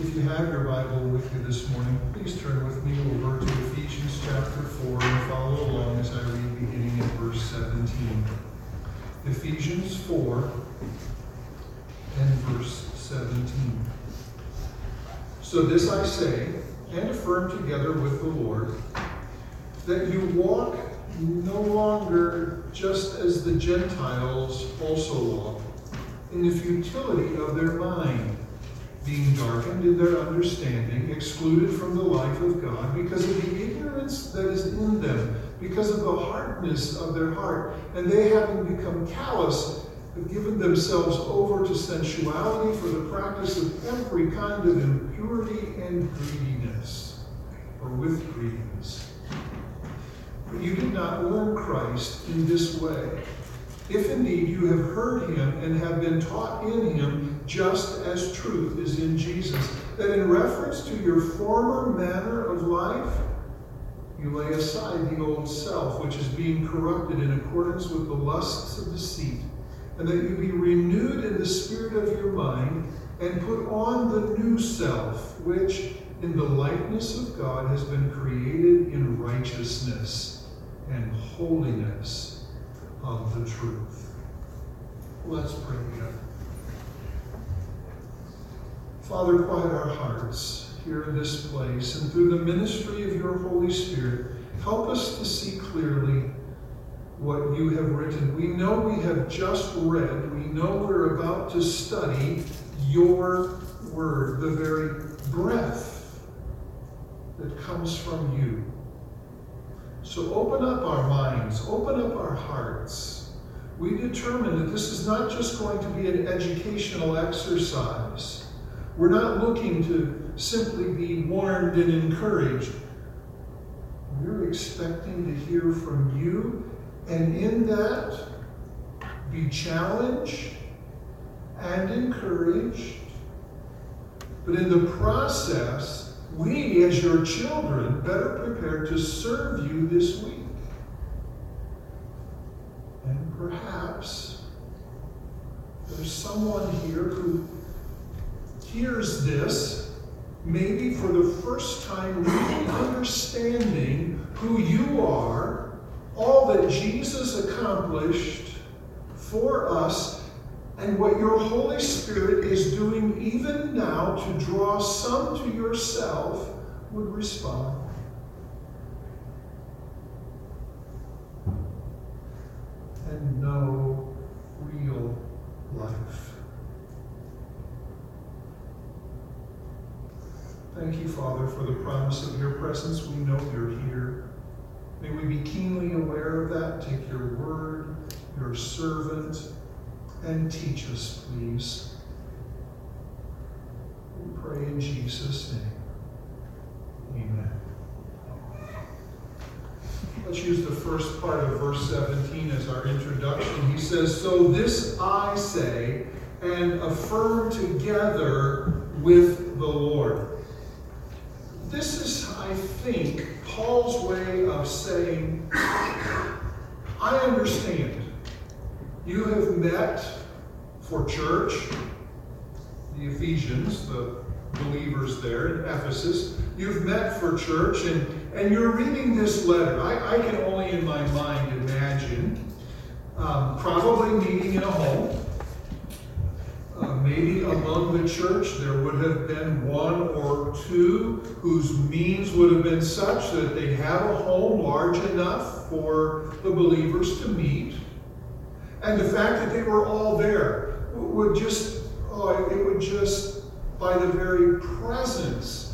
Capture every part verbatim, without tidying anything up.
If you have your Bible with you this morning, please turn with me over to Ephesians chapter four and follow along as I read beginning in verse seventeen. Ephesians four and verse seventeen. So this I say, and affirm together with the Lord, that you walk no longer just as the Gentiles also walk, in the futility of their mind, being darkened in their understanding, excluded from the life of God, because of the ignorance that is in them, because of the hardness of their heart, and they, having become callous, have given themselves over to sensuality for the practice of every kind of impurity and greediness, or with greediness. But you did not learn Christ in this way, if indeed you have heard him and have been taught in him, just as truth is in Jesus, that in reference to your former manner of life, you lay aside the old self, which is being corrupted in accordance with the lusts of deceit, and that you be renewed in the spirit of your mind, and put on the new self, which in the likeness of God has been created in righteousness and holiness of the truth. Let's pray together. Father, quiet our hearts here in this place, and through the ministry of your Holy Spirit, help us to see clearly what you have written. We know we have just read, we know we're about to study your word, the very breath that comes from you. So open up our minds, open up our hearts. We determine that this is not just going to be an educational exercise. We're not looking to simply be warned and encouraged. We're expecting to hear from you, and in that, be challenged and encouraged. But in the process, we, as your children, better prepared to serve you this week. And perhaps there's someone here who hears this, maybe for the first time, really understanding who you are, all that Jesus accomplished for us, and what your Holy Spirit is doing even now to draw some to yourself, would respond. And know real life. Thank you, Father, for the promise of your presence. We know you're here. May we be keenly aware of that. Take your word, your servant, and teach us, please. We pray in Jesus' name. Amen. Let's use the first part of verse seventeen as our introduction. He says, so this I say, and affirm together with the Lord. This is, I think, Paul's way of saying, I understand. You have met for church, the Ephesians, the believers there in Ephesus. You've met for church, and, and you're reading this letter. I, I can only in my mind imagine um, probably meeting in a home. Uh, maybe among the church there would have been one or two whose means would have been such that they'd have a home large enough for the believers to meet. And the fact that they were all there would just, oh, it would just, by the very presence,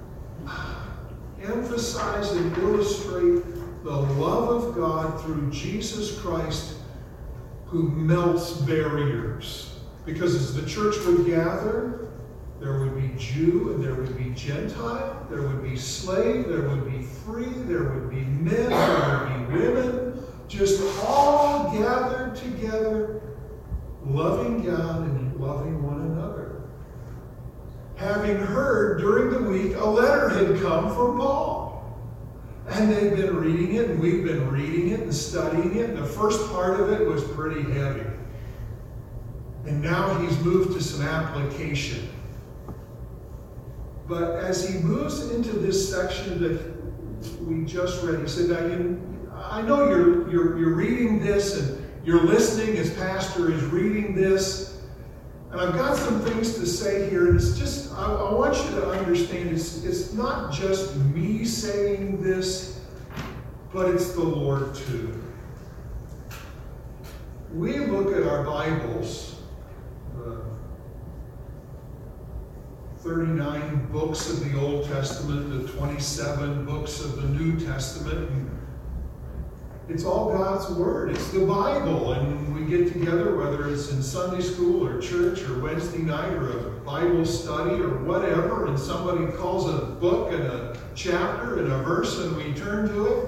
emphasize and illustrate the love of God through Jesus Christ, who melts barriers. Because as the church would gather, there would be Jew and there would be Gentile, there would be slave, there would be free, there would be men, there would be women, just all gathered together, loving God and loving one another. Having heard during the week, a letter had come from Paul. And they've been reading it, and we've been reading it and studying it. And the first part of it was pretty heavy. And now he's moved to some application. But as he moves into this section that we just read, he said, now, you, I know you're, you're, you're reading this and you're listening as Pastor is reading this. And I've got some things to say here. And it's just, I, I want you to understand, it's, it's not just me saying this, but it's the Lord too. We look at our Bibles, the thirty-nine books of the Old Testament, the twenty-seven books of the New Testament. And it's all God's Word. It's the Bible. And we get together, whether it's in Sunday school or church or Wednesday night or a Bible study or whatever, and somebody calls a book and a chapter and a verse and we turn to it.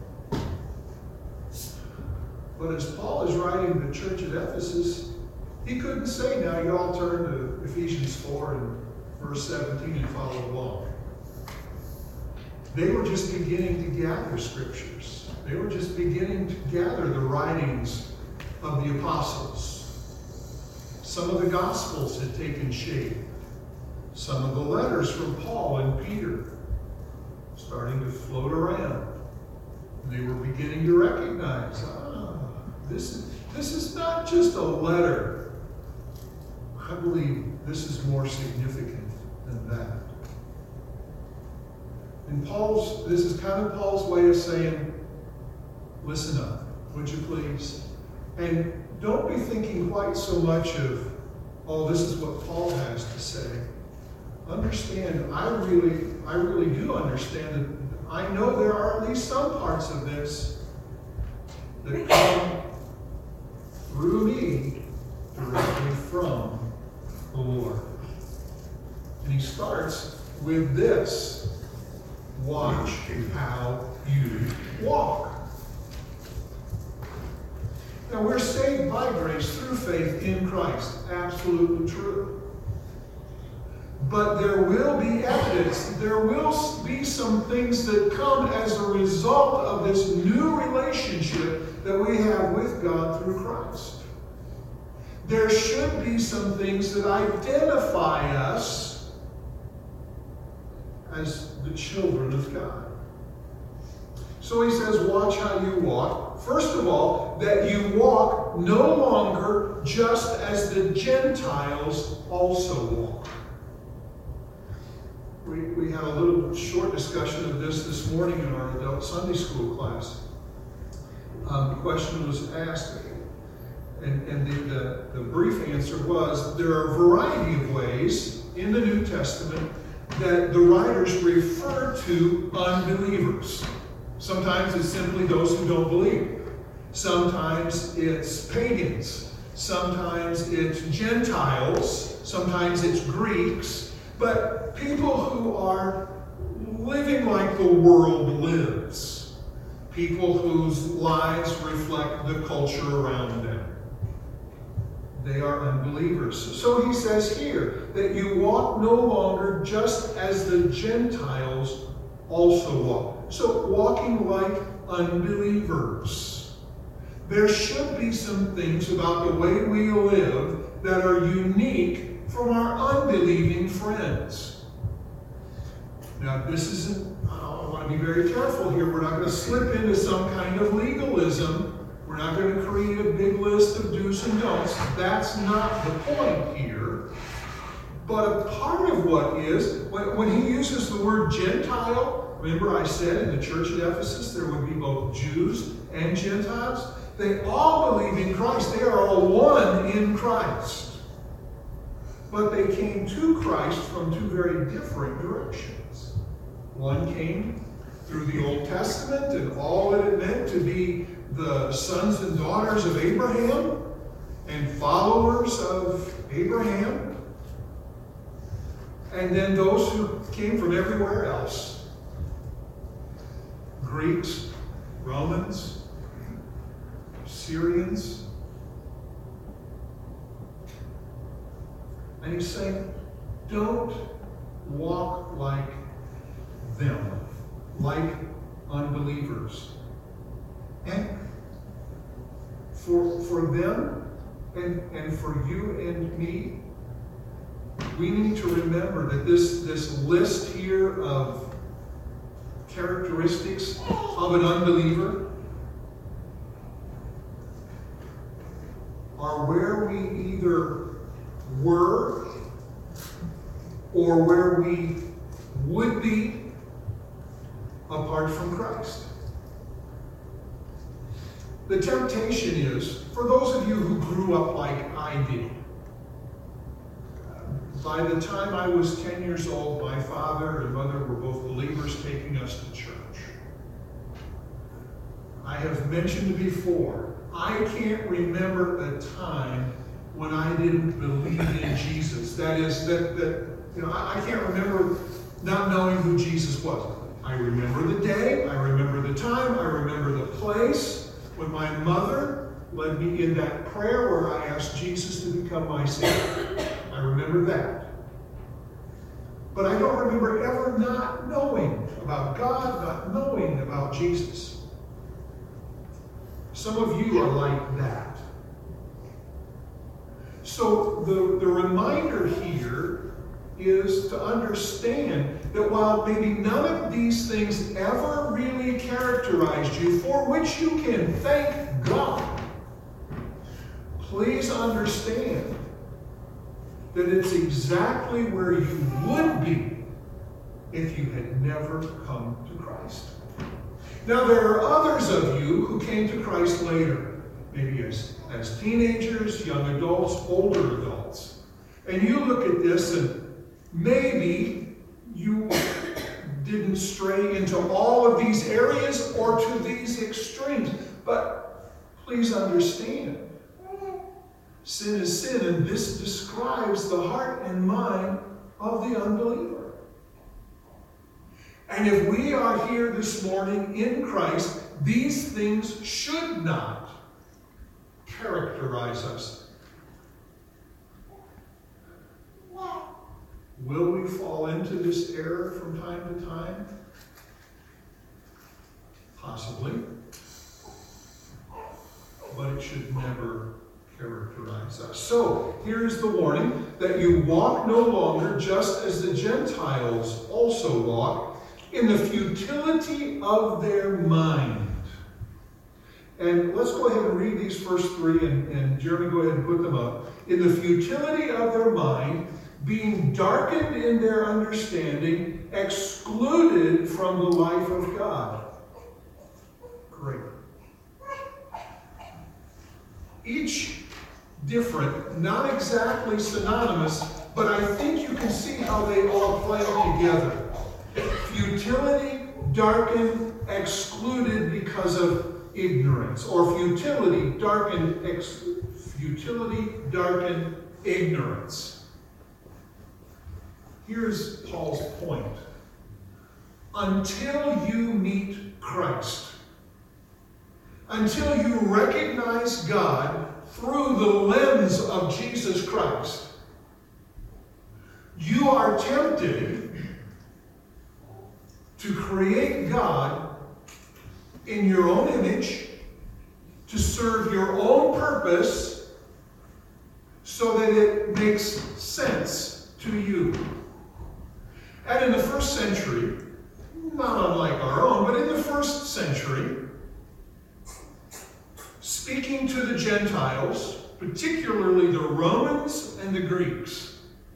But as Paul is writing the church at Ephesus, he couldn't say, now you all turn to Ephesians four and verse seventeen and follow along. They were just beginning to gather scriptures. They were just beginning to gather the writings of the apostles. Some of the gospels had taken shape. Some of the letters from Paul and Peter starting to float around. They were beginning to recognize, ah, this is, this is not just a letter. I believe this is more significant than that. And Paul's, this is kind of Paul's way of saying, listen up, would you please? And don't be thinking quite so much of, oh, this is what Paul has to say. Understand, I really, I really do understand that I know there are at least some parts of this that come through me directly from the Lord. And he starts with this: watch how you walk. Now, we're saved by grace through faith in Christ. Absolutely true. But there will be evidence. There will be some things that come as a result of this new relationship that we have with God through Christ. There should be some things that identify us as the children of God. So he says, watch how you walk. First of all, that you walk no longer just as the Gentiles also walk. We, we had a little short discussion of this this morning in our adult Sunday school class. Um, the question was asked, and, and the, the, the brief answer was, there are a variety of ways in the New Testament that the writers refer to unbelievers. Sometimes it's simply those who don't believe. Sometimes it's pagans. Sometimes it's Gentiles. Sometimes it's Greeks. But people who are living like the world lives. People whose lives reflect the culture around them. They are unbelievers. So he says here that you walk no longer just as the Gentiles also walk. So walking like unbelievers. There should be some things about the way we live that are unique from our unbelieving friends. Now, this isn't, I want to be very careful here. We're not going to slip into some kind of legalism. We're not going to create a big list of do's and don'ts. That's not the point here. But a part of what is, when, when he uses the word Gentile, remember I said in the church at Ephesus there would be both Jews and Gentiles. They all believe in Christ. They are all one in Christ. But they came to Christ from two very different directions. One came through the Old Testament and all that it meant to be the sons and daughters of Abraham and followers of Abraham. And then those who came from everywhere else. Greeks, Romans, Syrians. And he's saying, don't walk like them, like unbelievers. And for, for them and, and for you and me, we need to remember that this, this list here of characteristics of an unbeliever are where we either were or where we would be apart from Christ. The temptation is, for those of you who grew up like I did, by the time I was ten years old, my father and mother were both believers, taking us to church. I have mentioned before, I can't remember a time when I didn't believe in Jesus. That is, that, that you know, I, I can't remember not knowing who Jesus was. I remember the day, I remember the time, I remember the place when my mother led me in that prayer where I asked Jesus to become my Savior. I remember that. But I don't remember ever not knowing about God, not knowing about Jesus. Some of you are like that. So the, the reminder here is to understand that while maybe none of these things ever really characterized you, for which you can thank God, please understand that it's exactly where you would be if you had never come to Christ. Now, there are others of you who came to Christ later, maybe as, as teenagers, young adults, older adults. And you look at this and maybe you didn't stray into all of these areas or to these extremes. But please understand, sin is sin, and this describes the heart and mind of the unbeliever. And if we are here this morning in Christ, these things should not characterize us. Will we fall into this error from time to time? Possibly. But it should never characterize us. So, here's the warning, that you walk no longer just as the Gentiles also walk, in the futility of their mind. And let's go ahead and read these first three, and, and Jeremy, go ahead and put them up. In the futility of their mind, being darkened in their understanding, excluded from the life of God. Great. Each different, not exactly synonymous, but I think you can see how they all play together. Futility, darkened, excluded because of ignorance. Or futility, darkened, ex- futility, darkened, ignorance. Here's Paul's point. Until you meet Christ, until you recognize God through the lens of Jesus Christ, you are tempted to create God in your own image, to serve your own purpose, so that it makes sense to you. And in the first century, not unlike our own, but in the first century, speaking to the Gentiles, particularly the Romans and the Greeks,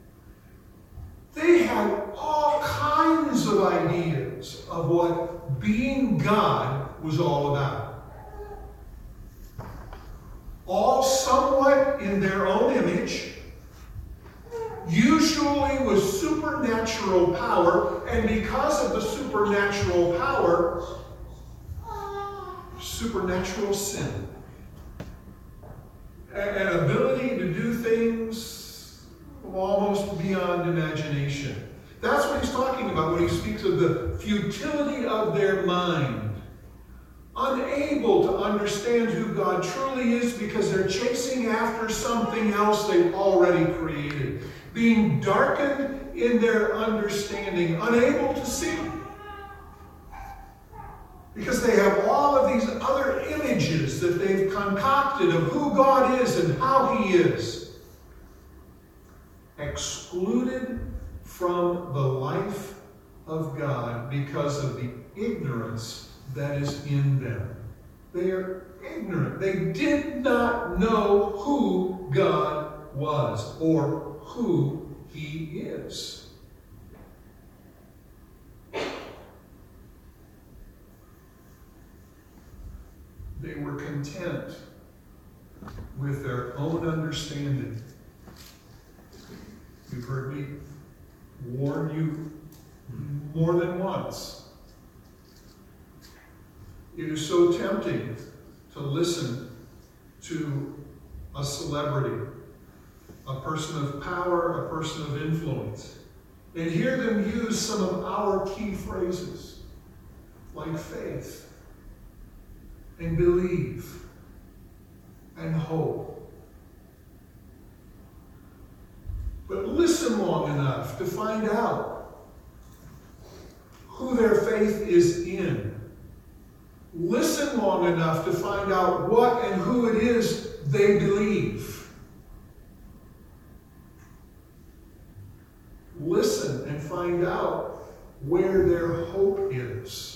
they had all kinds of ideas of what being God was all about. All somewhat in their own image, usually with supernatural power, and because of the supernatural power, supernatural sin. An ability to do things almost beyond imagination. That's what he's talking about when he speaks of the futility of their mind. Unable to understand who God truly is because they're chasing after something else they've already created. Being darkened in their understanding, unable to see. Because they have all of these other images that they've concocted of who God is and how He is. Excluded from the life of God because of the ignorance that is in them. They are ignorant. They did not know who God was or who He is. They were content with their own understanding. You've heard me warn you more than once. It is so tempting to listen to a celebrity, a person of power, a person of influence, and hear them use some of our key phrases like faith and believe and hope. But listen long enough to find out who their faith is in. Listen long enough to find out what and who it is they believe. Listen and find out where their hope is.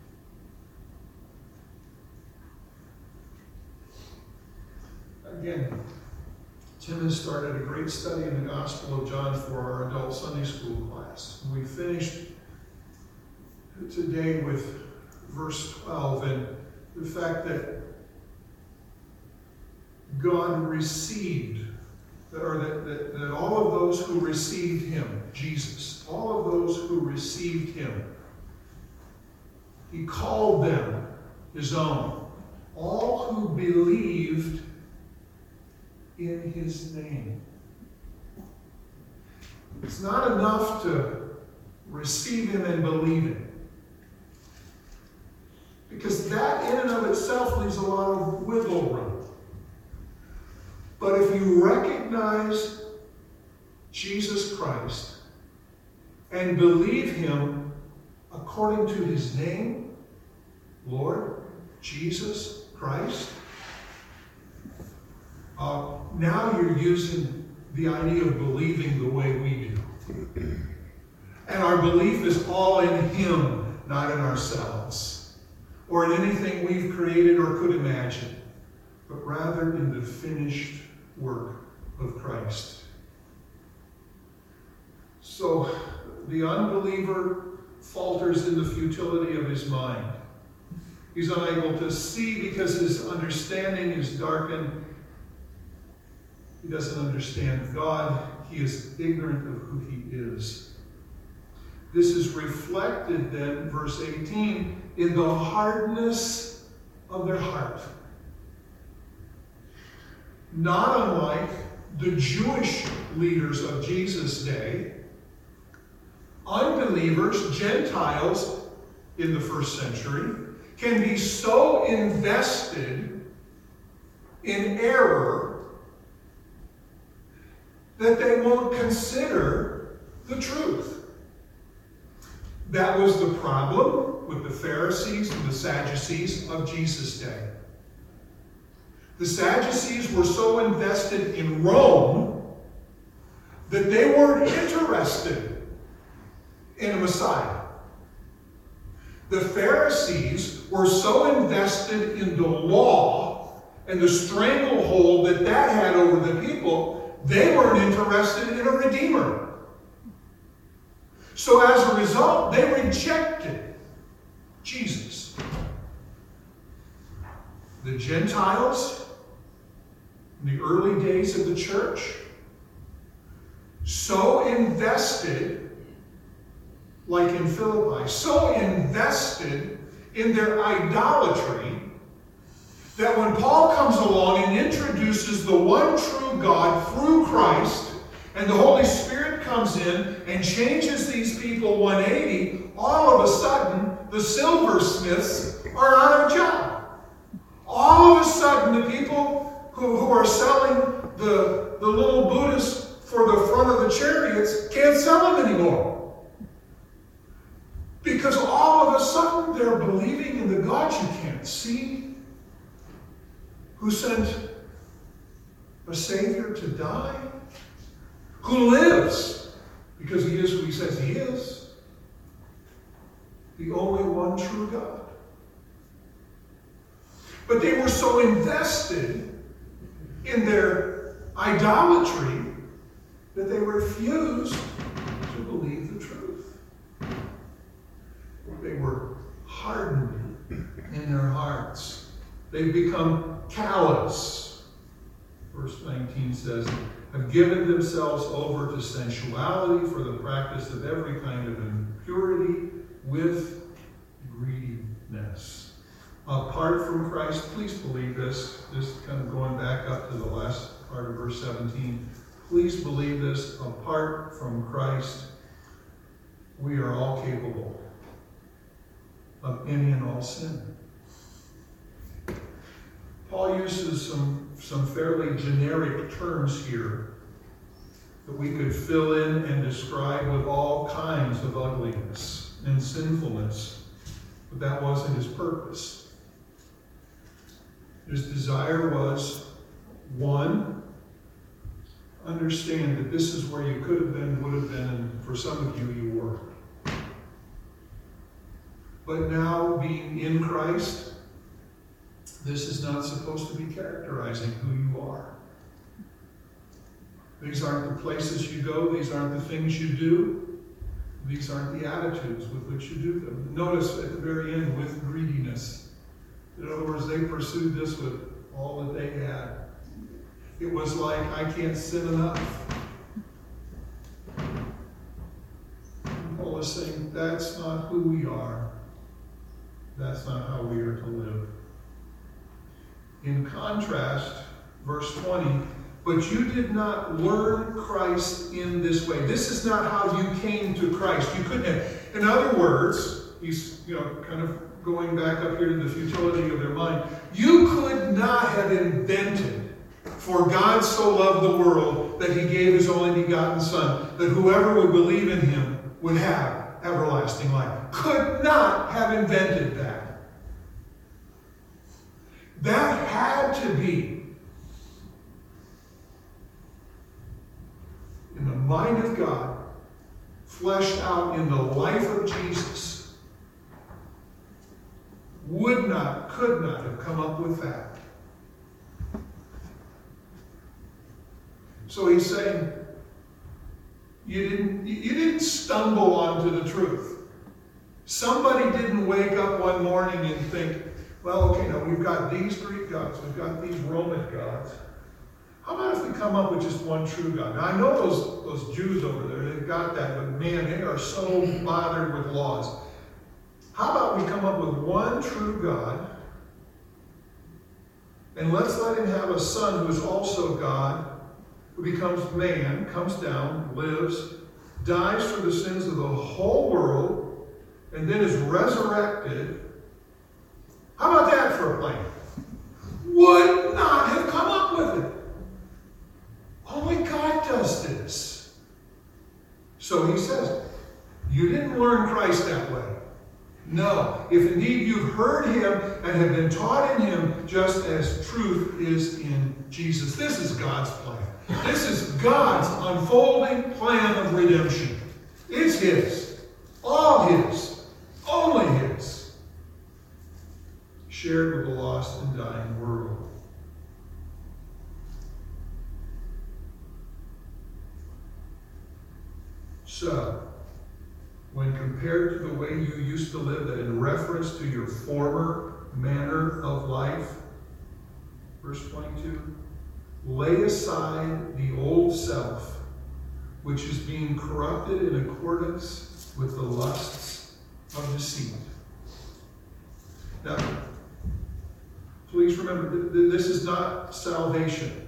Again, Tim has started a great study in the Gospel of John for our adult Sunday school class. We finished today with verse twelve and the fact that God received, or that, that, that all of those who received Him, Jesus, all of those who received Him, He called them His own. All who believed in His name. It's not enough to receive Him and believe Him, because that in and of itself leaves a lot of wiggle room. But if you recognize Jesus Christ and believe Him according to His name, Lord Jesus Christ, Uh, now you're using the idea of believing the way we do. And our belief is all in Him, not in ourselves, or in anything we've created or could imagine, but rather in the finished work of Christ. So the unbeliever falters in the futility of his mind. He's unable to see because his understanding is darkened. He doesn't understand God. He is ignorant of who He is. This is reflected then, verse eighteen, in the hardness of their heart. Not unlike the Jewish leaders of Jesus' day, unbelievers, Gentiles in the first century, can be so invested in error that they won't consider the truth. That was the problem with the Pharisees and the Sadducees of Jesus' day. The Sadducees were so invested in Rome that they weren't interested in a Messiah. The Pharisees were so invested in the law and the stranglehold that that had over the people, they weren't interested in a Redeemer. So as a result, they rejected Jesus. The Gentiles, in the early days of the church, so invested, like in Philippi, so invested in their idolatry, that when Paul comes along and introduces the one true God through Christ, and the Holy Spirit comes in and changes these people one eighty, all of a sudden, the silversmiths are out of a job. All of a sudden, the people who, who are selling the, the little Buddhas for the front of the chariots can't sell them anymore. Because all of a sudden, they're believing in the God you can't see, who sent a Savior to die, who lives Because he is who he says he is. The only one true God. But they were so invested in their idolatry that they refused to believe the truth. They were hardened in their hearts. They've become callous. Verse nineteen says, have given themselves over to sensuality for the practice of every kind of impurity with greediness. Apart from Christ, please believe this. This kind of going back up to the last part of verse seventeen. Please believe this. Apart from Christ, we are all capable of any and all sin. Paul uses some, some fairly generic terms here that we could fill in and describe with all kinds of ugliness and sinfulness, but that wasn't his purpose. His desire was, one, understand that this is where you could have been, would have been, and for some of you, you were. But now, being in Christ, this is not supposed to be characterizing who you are. These aren't the places you go. These aren't the things you do. These aren't the attitudes with which you do them. Notice at the very end, with greediness. In other words, they pursued this with all that they had. It was like, I can't sin enough. And Paul is saying, that's not who we are. That's not how we are to live. In contrast, verse twenty, but you did not learn Christ in this way. This is not how you came to Christ. You couldn't have. In other words, he's, you know, kind of going back up here to the futility of their mind. You could not have invented, for God so loved the world that he gave his only begotten Son, that whoever would believe in him would have everlasting life. Could not have invented that. That had to be in the mind of God, fleshed out in the life of Jesus. Would not, could not have come up with that. So he's saying, you didn't, you didn't stumble onto the truth. Somebody didn't wake up one morning and think, well, okay, now we've got these Greek gods, we've got these Roman gods. How about if we come up with just one true God? Now, I know those, those Jews over there, they've got that, but man, they are so bothered with laws. How about we come up with one true God, and let's let him have a son who is also God, who becomes man, comes down, lives, dies for the sins of the whole world, and then is resurrected. How about that for a plan? Would not have come up with it. Only God does this. So he says, you didn't learn Christ that way. No. If indeed you've heard him and have been taught in him, just as truth is in Jesus. This is God's plan. This is God's unfolding plan of redemption. It's his. All his. Only his. Shared with the lost and dying world. So, when compared to the way you used to live, that in reference to your former manner of life, verse twenty-two, lay aside the old self, which is being corrupted in accordance with the lusts of deceit. Now, please remember, th- th- this is not salvation.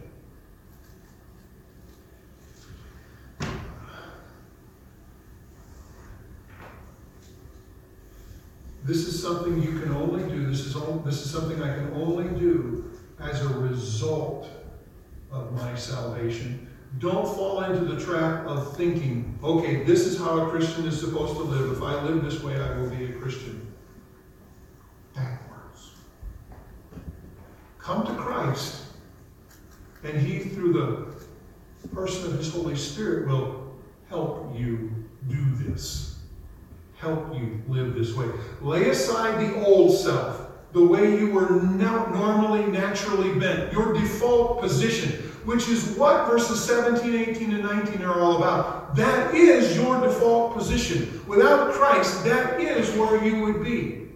This is something you can only do. This is, all, this is something I can only do as a result of my salvation. Don't fall into the trap of thinking, okay, this is how a Christian is supposed to live. If I live this way, I will be a Christian. Backwards. Come to Christ, and he, through the person of his Holy Spirit, will help you do this. Help you live this way. Lay aside the old self, the way you were now normally, naturally bent, your default position, which is what verses seventeen, eighteen, and nineteen are all about. That is your default position. Without Christ, that is where you would be.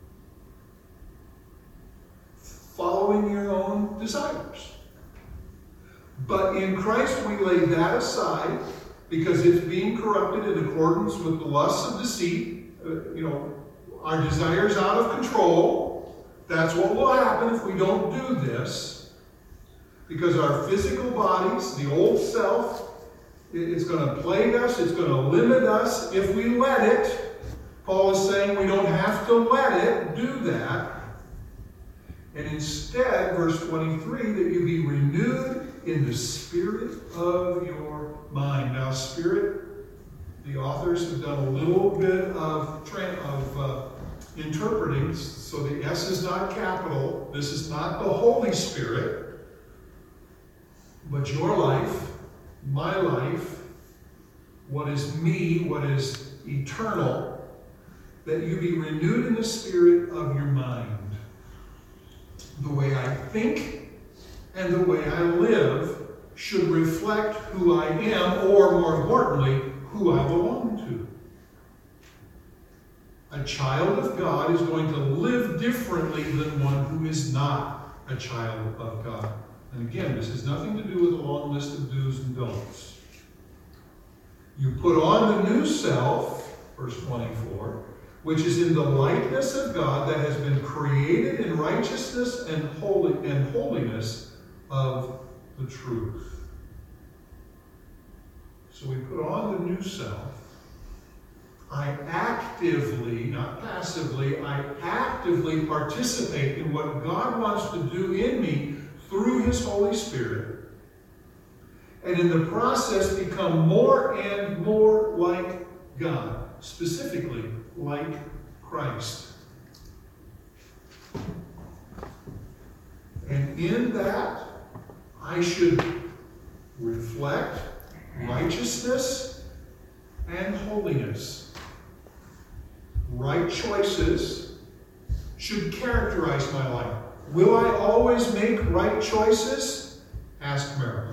Following your own desires. But in Christ, we lay that aside because it's being corrupted in accordance with the lusts of deceit. Uh, you know, our desires out of control. That's what will happen if we don't do this. Because our physical bodies, the old self, it's going to plague us. It's going to limit us if we let it. Paul is saying we don't have to let it do that. And instead, verse twenty-three, that you be renewed in the spirit of your mind. Now, spirit, the authors have done a little bit of, tra- of uh, interpreting, so the S is not capital. This is not the Holy Spirit, but your life, my life, what is me, what is eternal, that you be renewed in the spirit of your mind. The way I think and the way I live should reflect who I am, or more importantly, who I belong to. A child of God is going to live differently than one who is not a child of God. And again, this has nothing to do with a long list of do's and don'ts. You put on the new self, verse twenty-four, which is in the likeness of God, that has been created in righteousness and holy and holiness of the truth. So we put on the new self. I actively, not passively, I actively participate in what God wants to do in me through His Holy Spirit. And in the process become more and more like God, specifically like Christ. And in that, I should reflect righteousness and holiness. Right choices should characterize my life. Will I always make right choices? Ask Mary.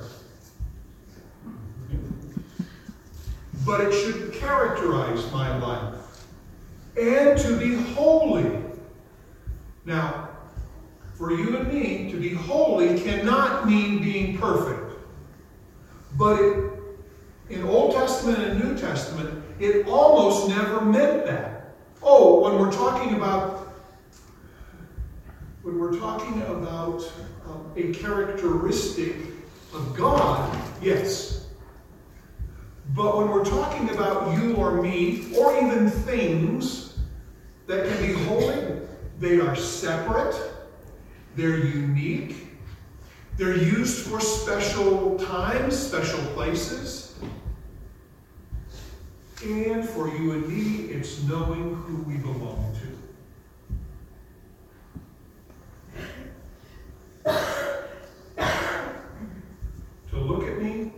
But it should characterize my life. And to be holy. Now, for you and me, to be holy cannot mean being perfect. But it, in Old Testament and New Testament, it almost never meant that. Oh, when we're talking about when we're talking about um, a characteristic of God, yes. But when we're talking about you or me, or even things that can be holy, they are separate, they're unique, they're used for special times, special places. And for you and me, it's knowing who we belong to. To look at me,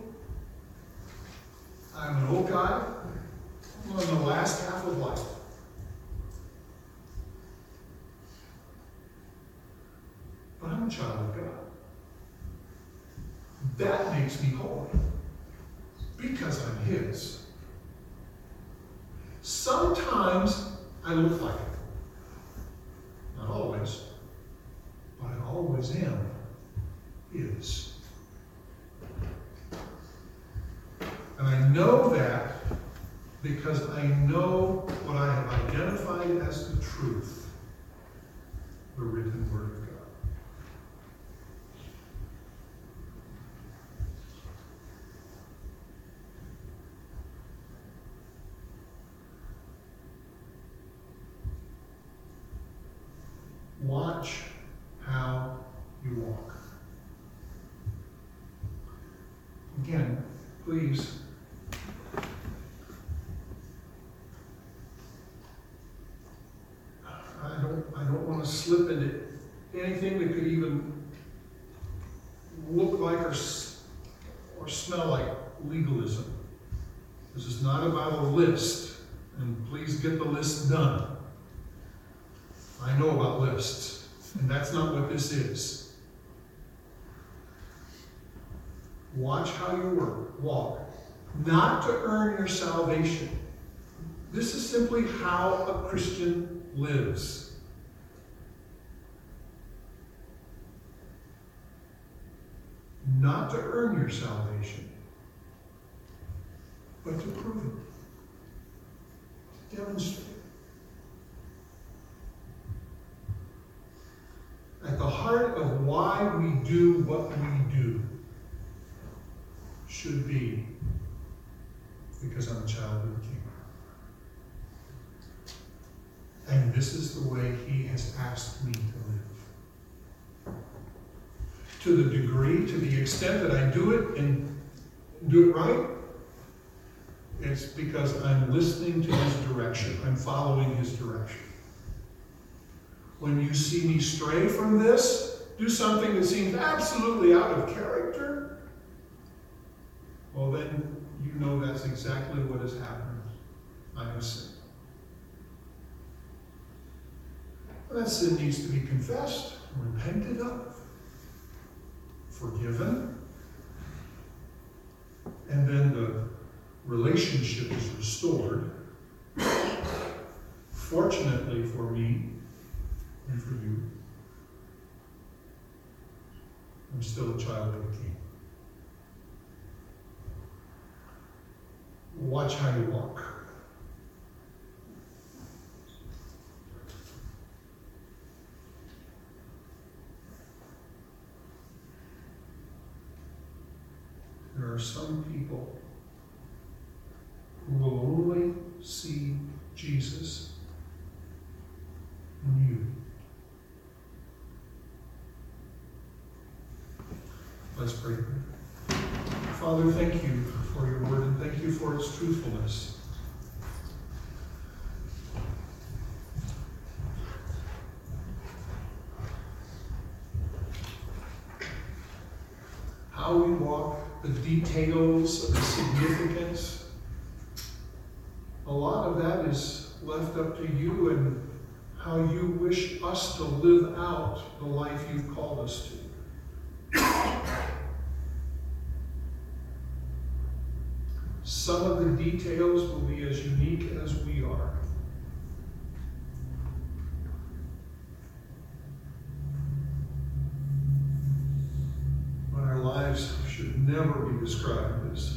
I'm an old guy. I'm in the last half of life. But I'm a child of God. That makes me holy. Because I'm His. Sometimes I look like it. Not always. But I always am His. And I know that because I know what I have identified as the truth, the written Word of God. Watch how you walk. Again, please. I don't, I don't want to slip into anything that could even look like or, or smell like legalism. is not about a list, and please get the list done. I know about lists, and that's not what this is. Watch how you work, walk, not to earn your salvation. This is simply how a Christian lives. Not to earn your salvation, but to prove it, to demonstrate it. At the heart of why we do what we do should be because I'm a child of the King. And this is the way He has asked me to live. To the degree, to the extent that I do it and do it right, it's because I'm listening to His direction. I'm following His direction. When you see me stray from this, do something that seems absolutely out of character, well then you know that's exactly what has happened. I have sinned. That sin needs to be confessed, repented of, forgiven, and then the relationship is restored. Fortunately for me and for you, I'm still a child of the King. Watch how you walk. There are some people who will only see Jesus in you. Let's pray. Father, thank you for your word and thank you for its truthfulness. How we walk, the details of the significance, a lot of that is left up to you and how you wish us to live out the life you've called us to. Some of the details will be as unique as we are. But our lives should never be described as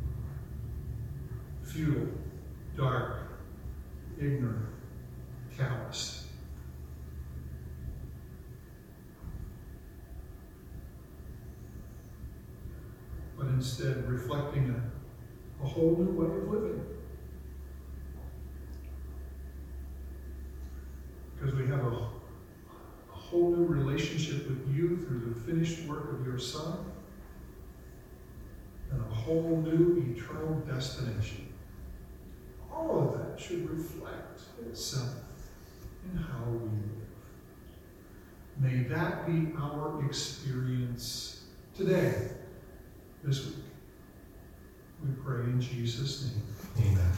futile, dark, ignorant, callous. But instead reflecting a, a whole new way of living. Because we have a, a whole new relationship with you through the finished work of your Son, and a whole new eternal destination. All of that should reflect itself in how we live. May that be our experience today, this week. We pray in Jesus' name. Amen.